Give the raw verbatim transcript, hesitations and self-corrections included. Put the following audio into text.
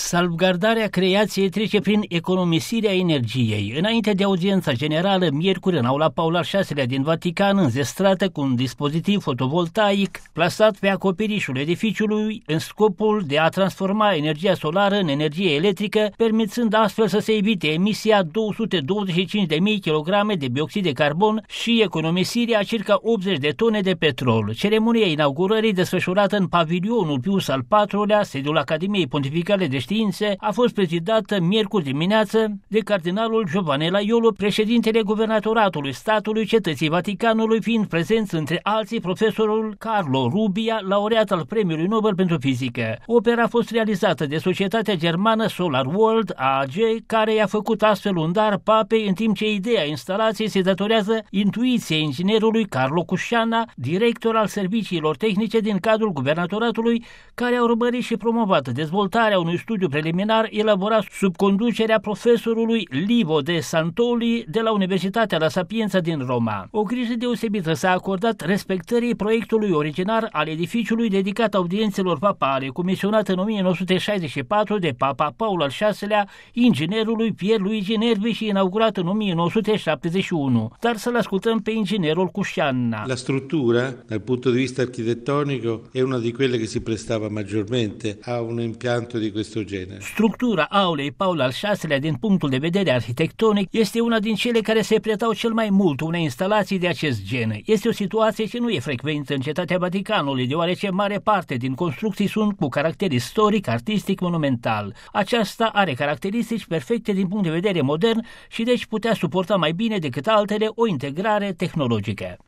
Salvgardarea creației trece prin economisirea energiei. Înainte de audiența generală, miercuri, în aula Paul al șaselea din Vatican, înzestrată cu un dispozitiv fotovoltaic plasat pe acoperișul edificiului în scopul de a transforma energia solară în energie electrică, permițând astfel să se evite emisia două sute douăzeci și cinci de mii de kilograme de dioxid de carbon și economisirea a circa optzeci de tone de petrol. Ceremonia inaugurării, desfășurată în pavilionul Pius al patrulea, sediul Academiei Pontificale de Științe, a fost prezidată miercuri dimineață de cardinalul Giovanni Laiolo, președintele Guvernatoratului Statului Cetății Vaticanului, fiind prezenți între alții profesorul Carlo Rubbia, laureat al Premiului Nobel pentru Fizică. Opera a fost realizată de societatea germană Solar World A G, care i-a făcut astfel un dar papei, în timp ce ideea instalației se datorează intuiției inginerului Carlo Cusciana, director al serviciilor tehnice din cadrul Guvernatoratului, care a urmărit și promovat dezvoltarea unui studiu preliminar elaborat sub conducerea profesorului Livo de Santoli de la Universitatea La Sapienza din Roma. O grijă deosebită s-a acordat respectării proiectului originar al edificiului dedicat audiențelor papale, comisionat în o mie nouă sute șaizeci și patru de Papa Paul al șaselea, inginerului Pierluigi Nervi, și inaugurat în o mie nouă sute șaptezeci și unu. Dar să-l ascultăm pe inginerul Cusciana. La struttura, dal punto di vista architettonico, è una di quelle che si prestava maggiormente a un impianto di questo genere. Structura aulei Paul al șaselea din punctul de vedere arhitectonic este una din cele care se pretau cel mai mult unei instalații de acest gen. Este o situație ce nu e frecventă în Cetatea Vaticanului, deoarece mare parte din construcții sunt cu caracter istoric, artistic, monumental. Aceasta are caracteristici perfecte din punct de vedere modern și deci putea suporta mai bine decât altele o integrare tehnologică.